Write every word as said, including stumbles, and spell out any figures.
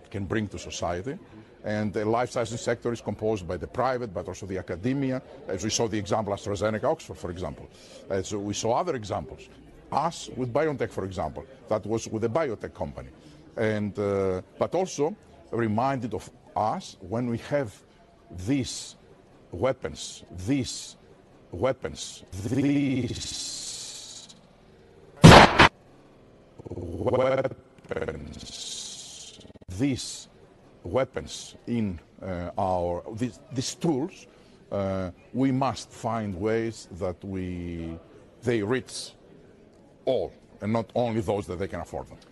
can bring to society. And the life sciences sector is composed by the private, but also the academia, as we saw the example AstraZeneca, Oxford, for example. As we saw other examples. Us with BioNTech, for example, that was with a biotech company. And, uh, but also reminded of us when we have these weapons, these weapons, these weapons, these weapons in uh, our, these, these tools, uh, we must find ways that we, they reach all, and not only those that they can afford them.